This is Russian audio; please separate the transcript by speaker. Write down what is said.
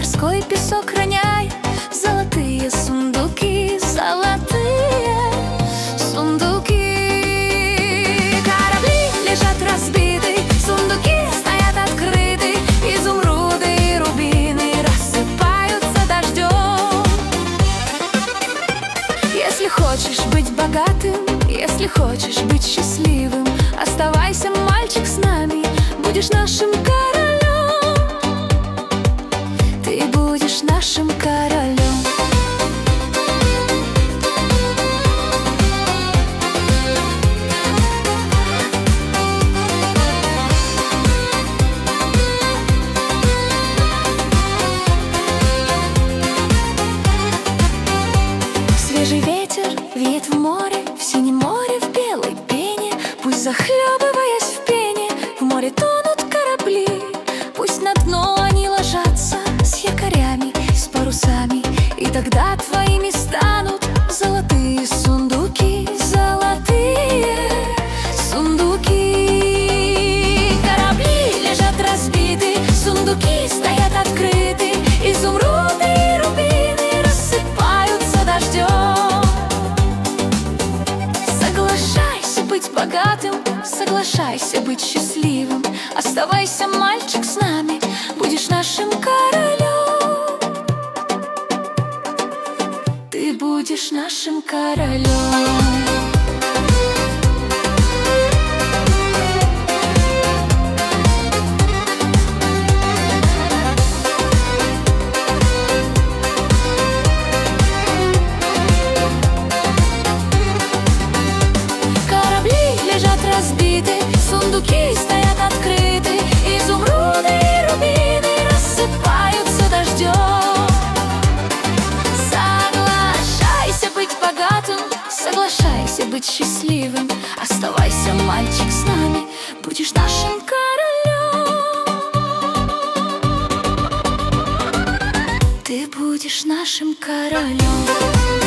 Speaker 1: морской песок роняй. Золотые сундуки, золотые сундуки. Корабли лежат разбиты, сундуки стоят открыты. Изумруды и рубины рассыпаются дождем. Если хочешь быть богатым, если хочешь быть счастливым, оставайся, мальчик, с нами, будешь нашим королем. Ты будешь нашим королем. Свежий ветер веет в море, в синем море, в белой пене. Пусть, захлебываясь в пене, в море тонут корабли. Пусть на дно они ложатся с якорями, с парусами, и тогда твоими станут золотые сундуки, золотые сундуки. Корабли лежат разбиты, сундуки стоят открыты. Изумруды и рубины рассыпаются дождем. Соглашайся быть богатым, соглашайся быть счастливым, оставайся, мальчик, с нами, будешь нашим королем. Ты будешь нашим королем. Разбиты, сундуки стоят открыты. Изумруды и рубины рассыпаются дождем. Соглашайся быть богатым, соглашайся быть счастливым, оставайся, мальчик, с нами, будешь нашим королем. Ты будешь нашим королем.